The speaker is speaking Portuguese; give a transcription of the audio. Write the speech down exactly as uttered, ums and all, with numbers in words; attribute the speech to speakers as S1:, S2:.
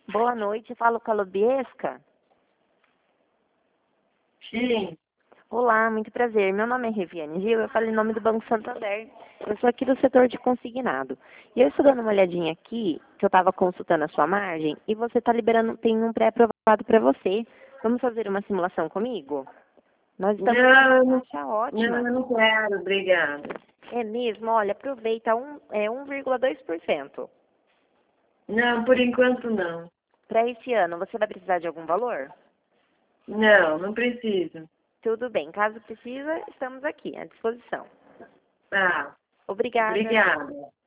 S1: Boa noite, falo com a Lobiesca.
S2: Sim.
S1: Olá, muito prazer. Meu nome é Reviane Gil, eu falo em nome do Banco Santander. Eu sou aqui do setor de consignado. E eu estou dando uma olhadinha aqui, que eu estava consultando a sua margem, e você está liberando, tem um pré-aprovado para você. Vamos fazer uma simulação comigo? Nós estamos
S2: Não,
S1: com uma
S2: não,
S1: taxa
S2: não,
S1: ótima.
S2: eu não quero, obrigada.
S1: É mesmo? Olha, aproveita, um, é um vírgula dois por cento.
S2: Não, por enquanto não.
S1: Para esse ano, você vai precisar de algum valor?
S2: Não, não preciso.
S1: Tudo bem, caso precisa, estamos aqui à disposição.
S2: Tá,
S1: Obrigada.
S2: obrigada.